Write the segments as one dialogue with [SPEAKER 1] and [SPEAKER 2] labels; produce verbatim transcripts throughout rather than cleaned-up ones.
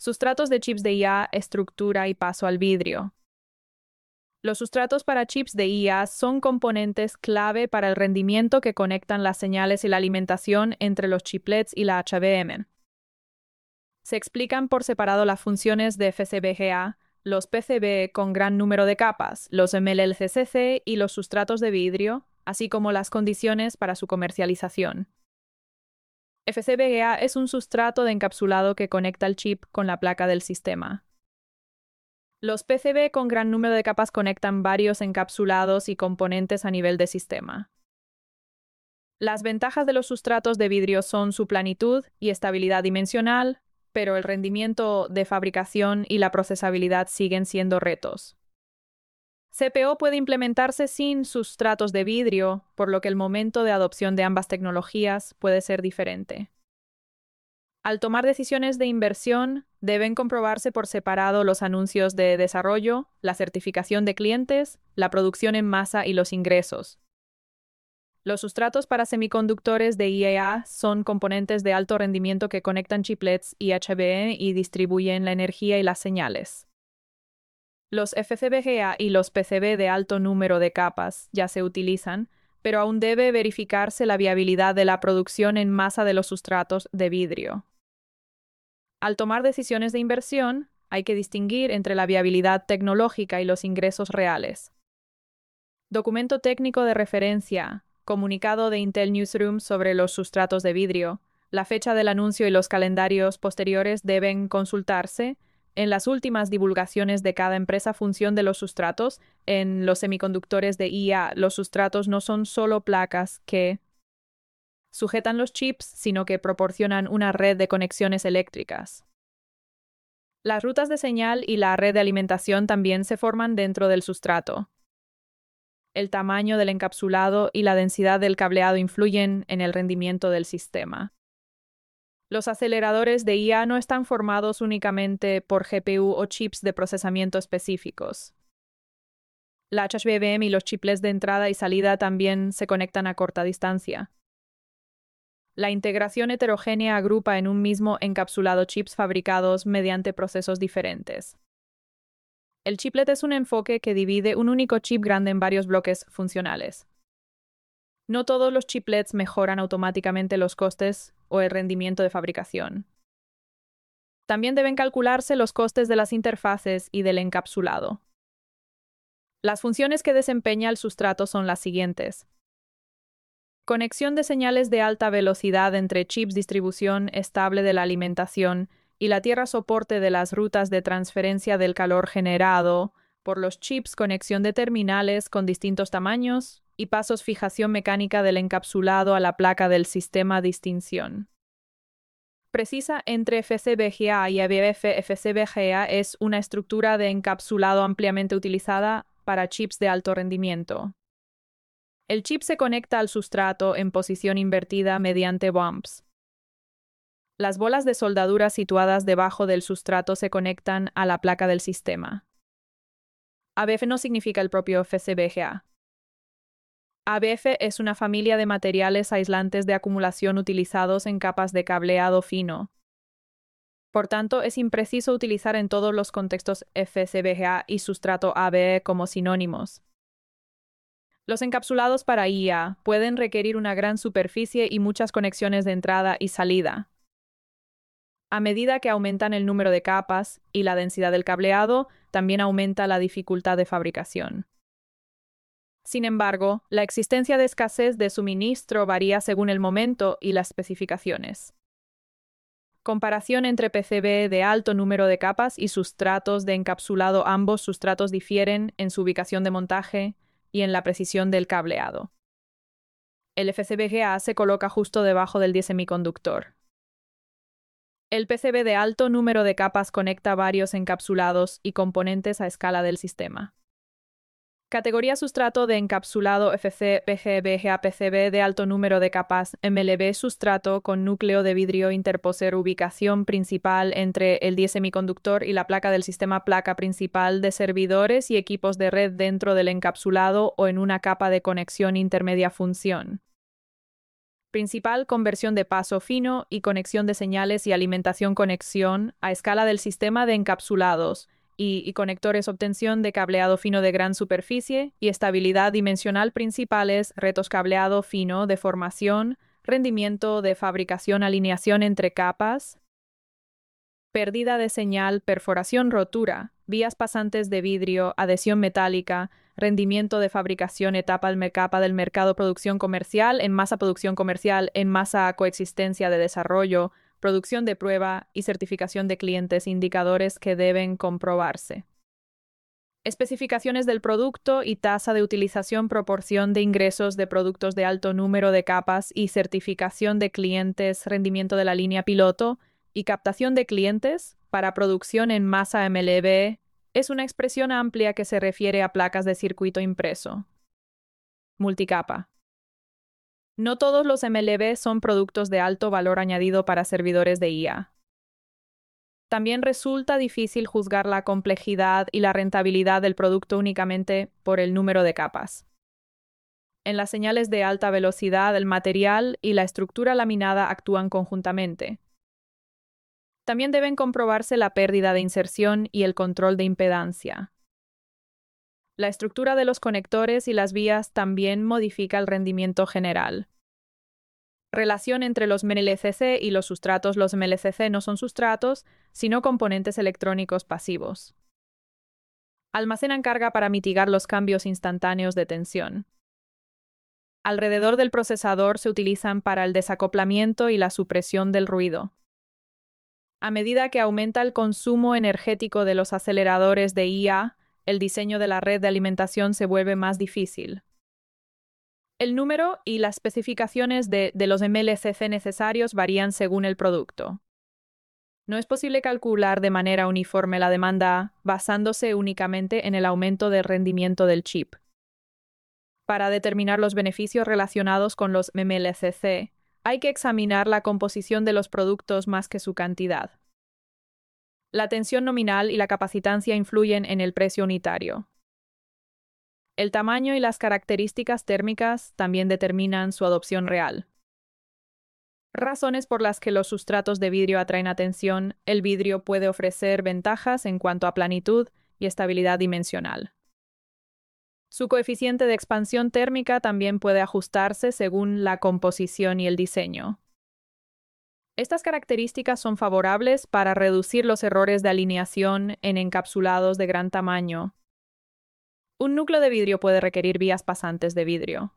[SPEAKER 1] Sustratos de chips de I A, estructura y paso al vidrio. Los sustratos para chips de I A son componentes clave para el rendimiento que conectan las señales y la alimentación entre los chiplets y la H B M. Se explican por separado las funciones de F C B G A, los P C B con gran número de capas, los M L L C C C y los sustratos de vidrio, así como las condiciones para su comercialización. F C B G A es un sustrato de encapsulado que conecta el chip con la placa del sistema. Los P C B con gran número de capas conectan varios encapsulados y componentes a nivel de sistema. Las ventajas de los sustratos de vidrio son su planitud y estabilidad dimensional, pero el rendimiento de fabricación y la procesabilidad siguen siendo retos. C P O puede implementarse sin sustratos de vidrio, por lo que el momento de adopción de ambas tecnologías puede ser diferente. Al tomar decisiones de inversión, deben comprobarse por separado los anuncios de desarrollo, la certificación de clientes, la producción en masa y los ingresos. Los sustratos para semiconductores de I A son componentes de alto rendimiento que conectan chiplets y H B M y distribuyen la energía y las señales. Los F C B G A y los P C B de alto número de capas ya se utilizan, pero aún debe verificarse la viabilidad de la producción en masa de los sustratos de vidrio. Al tomar decisiones de inversión, hay que distinguir entre la viabilidad tecnológica y los ingresos reales. Documento técnico de referencia, comunicado de Intel Newsroom sobre los sustratos de vidrio, la fecha del anuncio y los calendarios posteriores deben consultarse. En las últimas divulgaciones de cada empresa función de los sustratos, en los semiconductores de I A, los sustratos no son solo placas que sujetan los chips, sino que proporcionan una red de conexiones eléctricas. Las rutas de señal y la red de alimentación también se forman dentro del sustrato. El tamaño del encapsulado y la densidad del cableado influyen en el rendimiento del sistema. Los aceleradores de I A no están formados únicamente por G P U o chips de procesamiento específicos. La H B M y los chiplets de entrada y salida también se conectan a corta distancia. La integración heterogénea agrupa en un mismo encapsulado chips fabricados mediante procesos diferentes. El chiplet es un enfoque que divide un único chip grande en varios bloques funcionales. No todos los chiplets mejoran automáticamente los costes o el rendimiento de fabricación. También deben calcularse los costes de las interfaces y del encapsulado. Las funciones que desempeña el sustrato son las siguientes. Conexión de señales de alta velocidad entre chips, distribución estable de la alimentación y la tierra soporte de las rutas de transferencia del calor generado por los chips, conexión de terminales con distintos tamaños y pasos, fijación mecánica del encapsulado a la placa del sistema, distinción precisa entre F C B G A y A B F. F C B G A es una estructura de encapsulado ampliamente utilizada para chips de alto rendimiento. El chip se conecta al sustrato en posición invertida mediante bumps. Las bolas de soldadura situadas debajo del sustrato se conectan a la placa del sistema. A B F no significa el propio F C B G A. A B F es una familia de materiales aislantes de acumulación utilizados en capas de cableado fino. Por tanto, es impreciso utilizar en todos los contextos F C B G A y sustrato A B E como sinónimos. Los encapsulados para I A pueden requerir una gran superficie y muchas conexiones de entrada y salida. A medida que aumentan el número de capas y la densidad del cableado, también aumenta la dificultad de fabricación. Sin embargo, la existencia de escasez de suministro varía según el momento y las especificaciones. Comparación entre P C B de alto número de capas y sustratos de encapsulado. Ambos sustratos difieren en su ubicación de montaje y en la precisión del cableado. El F C B G A se coloca justo debajo del semiconductor. El P C B de alto número de capas conecta varios encapsulados y componentes a escala del sistema. Categoría sustrato de encapsulado. F C B G A P C B de alto número de capas. M L B sustrato con núcleo de vidrio interposer. Ubicación principal entre el semiconductor y la placa del sistema. Placa principal de servidores y equipos de red dentro del encapsulado o en una capa de conexión intermedia. Función Principal: conversión de paso fino y conexión de señales y alimentación-conexión a escala del sistema de encapsulados y, y conectores, obtención de cableado fino de gran superficie y estabilidad dimensional. Principales: retos cableado fino, deformación, rendimiento de fabricación, alineación entre capas, pérdida de señal, perforación, rotura, vías pasantes de vidrio, adhesión metálica, rendimiento de fabricación, etapa del capa del mercado, producción comercial, en masa, producción comercial, en masa, coexistencia de desarrollo, producción de prueba y certificación de clientes, indicadores que deben comprobarse. Especificaciones del producto y tasa de utilización, proporción de ingresos de productos de alto número de capas y certificación de clientes, rendimiento de la línea piloto y captación de clientes para producción en masa. M L B es una expresión amplia que se refiere a placas de circuito impreso. Multicapa. No todos los M L B son productos de alto valor añadido para servidores de I A. También resulta difícil juzgar la complejidad y la rentabilidad del producto únicamente por el número de capas. En las señales de alta velocidad, el material y la estructura laminada actúan conjuntamente. También deben comprobarse la pérdida de inserción y el control de impedancia. La estructura de los conectores y las vías también modifica el rendimiento general. Relación entre los M L C C y los sustratos. Los M L C C no son sustratos, sino componentes electrónicos pasivos. Almacenan carga para mitigar los cambios instantáneos de tensión. Alrededor del procesador se utilizan para el desacoplamiento y la supresión del ruido. A medida que aumenta el consumo energético de los aceleradores de I A, el diseño de la red de alimentación se vuelve más difícil. El número y las especificaciones de, de los M L C C necesarios varían según el producto. No es posible calcular de manera uniforme la demanda basándose únicamente en el aumento del rendimiento del chip. Para determinar los beneficios relacionados con los M L C C, hay que examinar la composición de los productos más que su cantidad. La tensión nominal y la capacitancia influyen en el precio unitario. El tamaño y las características térmicas también determinan su adopción real. Razones por las que los sustratos de vidrio atraen atención: el vidrio puede ofrecer ventajas en cuanto a planitud y estabilidad dimensional. Su coeficiente de expansión térmica también puede ajustarse según la composición y el diseño. Estas características son favorables para reducir los errores de alineación en encapsulados de gran tamaño. Un núcleo de vidrio puede requerir vías pasantes de vidrio.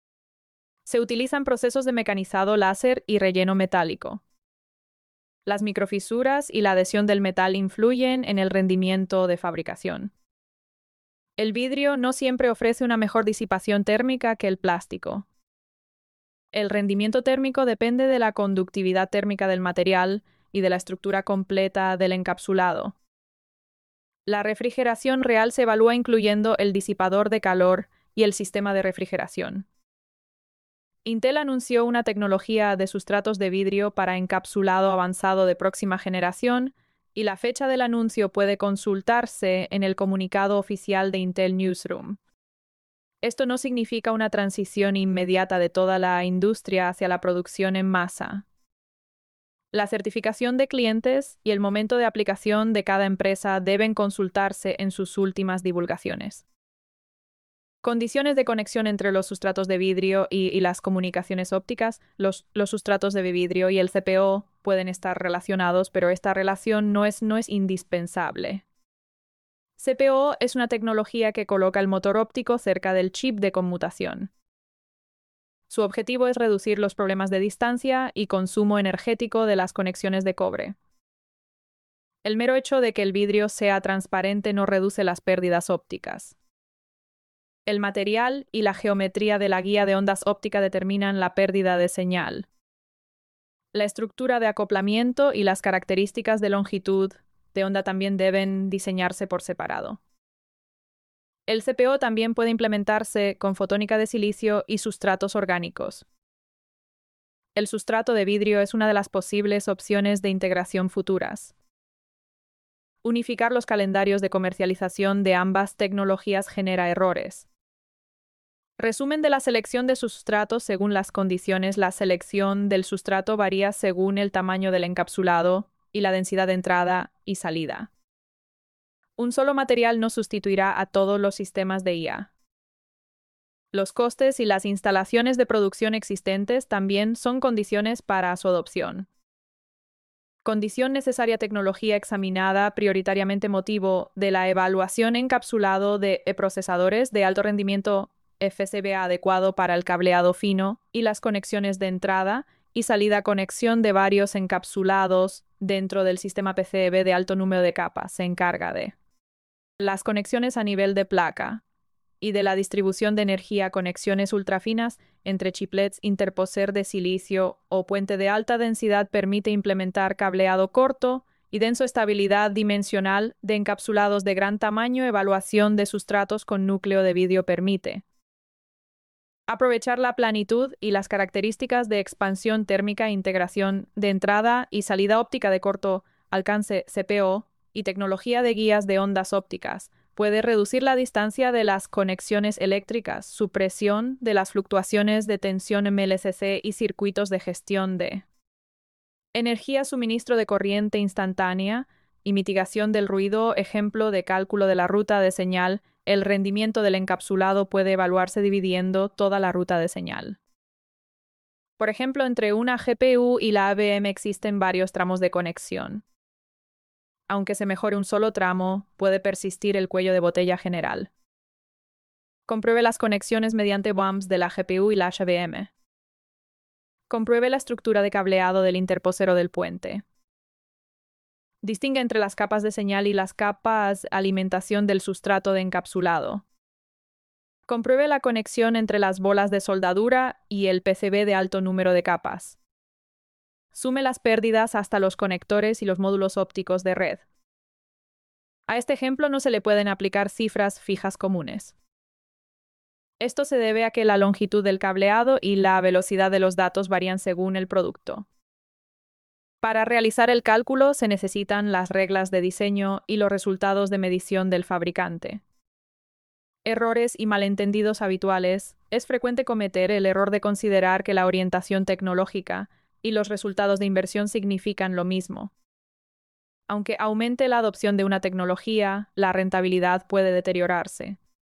[SPEAKER 1] Se utilizan procesos de mecanizado láser y relleno metálico. Las microfisuras y la adhesión del metal influyen en el rendimiento de fabricación. El vidrio no siempre ofrece una mejor disipación térmica que el plástico. El rendimiento térmico depende de la conductividad térmica del material y de la estructura completa del encapsulado. La refrigeración real se evalúa incluyendo el disipador de calor y el sistema de refrigeración. Intel anunció una tecnología de sustratos de vidrio para encapsulado avanzado de próxima generación, y la fecha del anuncio puede consultarse en el comunicado oficial de Intel Newsroom. Esto no significa una transición inmediata de toda la industria hacia la producción en masa. La certificación de clientes y el momento de aplicación de cada empresa deben consultarse en sus últimas divulgaciones. Condiciones de conexión entre los sustratos de vidrio y, y las comunicaciones ópticas. Los, los sustratos de vidrio y el C P O pueden estar relacionados, pero esta relación no es, no es indispensable. C P O es una tecnología que coloca el motor óptico cerca del chip de conmutación. Su objetivo es reducir los problemas de distancia y consumo energético de las conexiones de cobre. El mero hecho de que el vidrio sea transparente no reduce las pérdidas ópticas. El material y la geometría de la guía de ondas óptica determinan la pérdida de señal. La estructura de acoplamiento y las características de longitud de onda también deben diseñarse por separado. El C P O también puede implementarse con fotónica de silicio y sustratos orgánicos. El sustrato de vidrio es una de las posibles opciones de integración futuras. Unificar los calendarios de comercialización de ambas tecnologías genera errores. Resumen de la selección de sustratos según las condiciones. La selección del sustrato varía según el tamaño del encapsulado y la densidad de entrada y salida. Un solo material no sustituirá a todos los sistemas de I A. Los costes y las instalaciones de producción existentes también son condiciones para su adopción. Condición necesaria: tecnología examinada, prioritariamente motivo de la evaluación encapsulado de procesadores de alto rendimiento F C B A adecuado para el cableado fino y las conexiones de entrada y salida, conexión de varios encapsulados dentro del sistema P C B de alto número de capas. Se encarga de las conexiones a nivel de placa y de la distribución de energía, conexiones ultrafinas entre chiplets, interposer de silicio o puente de alta densidad permite implementar cableado corto y denso, estabilidad dimensional de encapsulados de gran tamaño, evaluación de sustratos con núcleo de vidrio permite aprovechar la planitud y las características de expansión térmica, integración de entrada y salida óptica de corto alcance C P O y tecnología de guías de ondas ópticas. Puede reducir la distancia de las conexiones eléctricas, supresión de las fluctuaciones de tensión M L C C y circuitos de gestión de energía, suministro de corriente instantánea y mitigación del ruido. Ejemplo de cálculo de la ruta de señal. El rendimiento del encapsulado puede evaluarse dividiendo toda la ruta de señal. Por ejemplo, entre una G P U y la A V M existen varios tramos de conexión. Aunque se mejore un solo tramo, puede persistir el cuello de botella general. Compruebe las conexiones mediante B O M S de la G P U y la H V M. Compruebe la estructura de cableado del interposero del puente. Distingue entre las capas de señal y las capas de alimentación del sustrato de encapsulado. Compruebe la conexión entre las bolas de soldadura y el P C B de alto número de capas. Sume las pérdidas hasta los conectores y los módulos ópticos de red. A este ejemplo no se le pueden aplicar cifras fijas comunes. Esto se debe a que la longitud del cableado y la velocidad de los datos varían según el producto. Para realizar el cálculo se necesitan las reglas de diseño y los resultados de medición del fabricante. Errores y malentendidos habituales. Es frecuente cometer el error de considerar que la orientación tecnológica y los resultados de inversión significan lo mismo. Aunque aumente la adopción de una tecnología, la rentabilidad puede deteriorarse.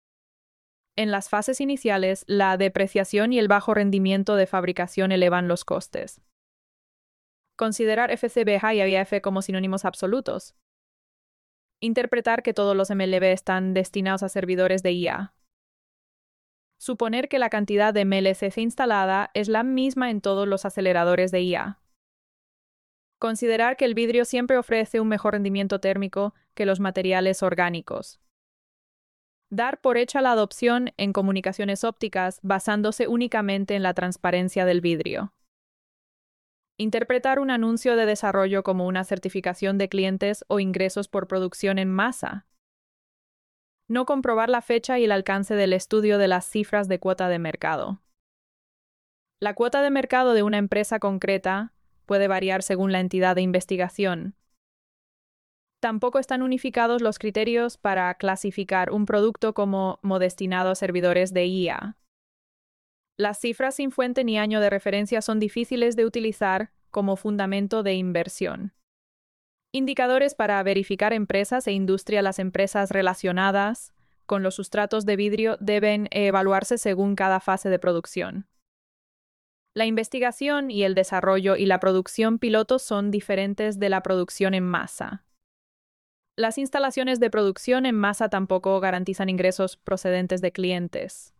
[SPEAKER 1] En las fases iniciales, la depreciación y el bajo rendimiento de fabricación elevan los costes. Considerar F C B A y I F como sinónimos absolutos. Interpretar que todos los M L B están destinados a servidores de I A. Suponer que la cantidad de M L C C instalada es la misma en todos los aceleradores de I A. Considerar que el vidrio siempre ofrece un mejor rendimiento térmico que los materiales orgánicos. Dar por hecha la adopción en comunicaciones ópticas basándose únicamente en la transparencia del vidrio. Interpretar un anuncio de desarrollo como una certificación de clientes o ingresos por producción en masa. No comprobar la fecha y el alcance del estudio de las cifras de cuota de mercado. La cuota de mercado de una empresa concreta puede variar según la entidad de investigación. Tampoco están unificados los criterios para clasificar un producto como destinado a servidores de I A. Las cifras sin fuente ni año de referencia son difíciles de utilizar como fundamento de inversión. Indicadores para verificar empresas e industria. Las empresas relacionadas con los sustratos de vidrio deben evaluarse según cada fase de producción. La investigación y el desarrollo y la producción piloto son diferentes de la producción en masa. Las instalaciones de producción en masa tampoco garantizan ingresos procedentes de clientes.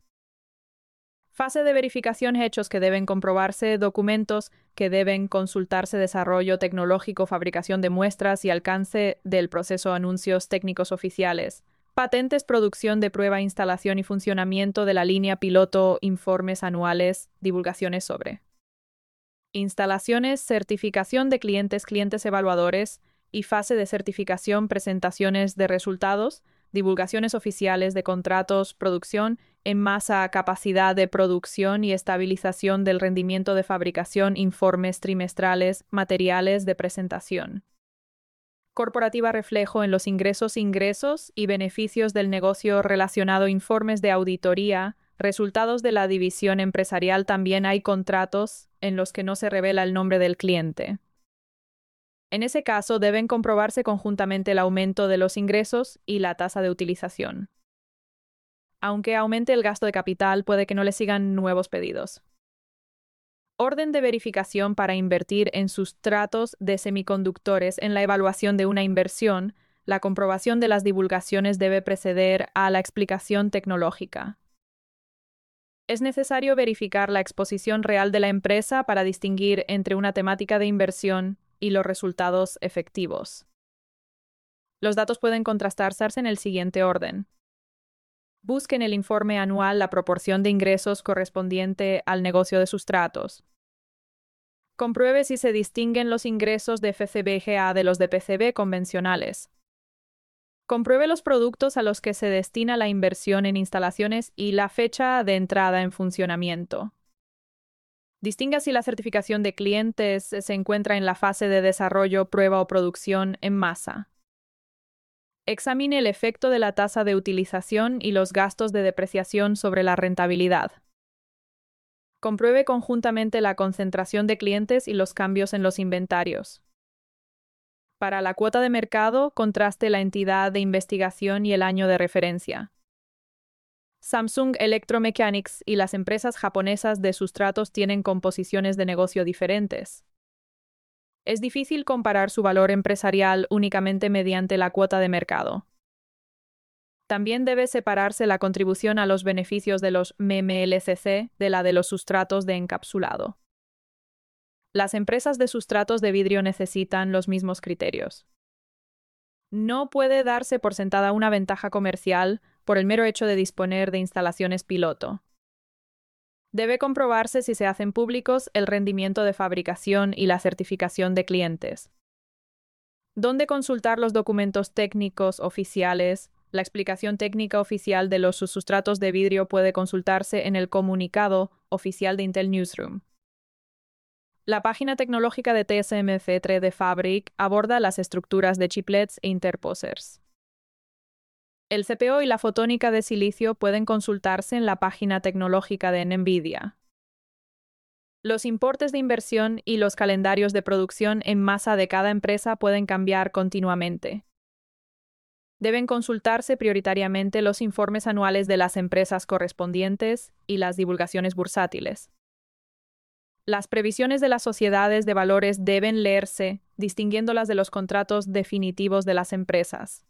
[SPEAKER 1] Fase de verificación: hechos que deben comprobarse, documentos que deben consultarse, desarrollo tecnológico, fabricación de muestras y alcance del proceso, anuncios técnicos oficiales, patentes, producción de prueba, instalación y funcionamiento de la línea piloto, informes anuales, divulgaciones sobre instalaciones, certificación de clientes, clientes evaluadores y fase de certificación, presentaciones de resultados, divulgaciones oficiales de contratos, producción en masa, capacidad de producción y estabilización del rendimiento de fabricación, informes trimestrales, materiales de presentación. Corporativa: reflejo en los ingresos, ingresos y beneficios del negocio relacionado, informes de auditoría, Resultados de la división empresarial. También hay contratos en los que no se revela el nombre del cliente. En ese caso, deben comprobarse conjuntamente el aumento de los ingresos y la tasa de utilización. Aunque aumente el gasto de capital, puede que no le sigan nuevos pedidos. Orden de verificación para invertir en sustratos de semiconductores. En la evaluación de una inversión, la comprobación de las divulgaciones debe preceder a la explicación tecnológica. Es necesario verificar la exposición real de la empresa para distinguir entre una temática de inversión y los resultados efectivos. Los datos pueden contrastarse en el siguiente orden. Busque en el informe anual la proporción de ingresos correspondiente al negocio de sustratos. Compruebe si se distinguen los ingresos de F C B G A de los de P C B convencionales. Compruebe los productos a los que se destina la inversión en instalaciones y la fecha de entrada en funcionamiento. Distinga si la certificación de clientes se encuentra en la fase de desarrollo, prueba o producción en masa. Examine el efecto de la tasa de utilización y los gastos de depreciación sobre la rentabilidad. Compruebe conjuntamente la concentración de clientes y los cambios en los inventarios. Para la cuota de mercado, contraste la entidad de investigación y el año de referencia. Samsung Electromechanics y las empresas japonesas de sustratos tienen composiciones de negocio diferentes. Es difícil comparar su valor empresarial únicamente mediante la cuota de mercado. También debe separarse la contribución a los beneficios de los M M L C C de la de los sustratos de encapsulado. Las empresas de sustratos de vidrio necesitan los mismos criterios. No puede darse por sentada una ventaja comercial por el mero hecho de disponer de instalaciones piloto. Debe comprobarse si se hacen públicos el rendimiento de fabricación y la certificación de clientes. ¿Dónde consultar los documentos técnicos oficiales? La explicación técnica oficial de los sustratos de vidrio puede consultarse en el comunicado oficial de Intel Newsroom. La página tecnológica de T S M C tres D Fabric aborda las estructuras de chiplets e interposers. El C P O y la fotónica de silicio pueden consultarse en la página tecnológica de NVIDIA. Los importes de inversión y los calendarios de producción en masa de cada empresa pueden cambiar continuamente. Deben consultarse prioritariamente los informes anuales de las empresas correspondientes y las divulgaciones bursátiles. Las previsiones de las sociedades de valores deben leerse, distinguiéndolas de los contratos definitivos de las empresas.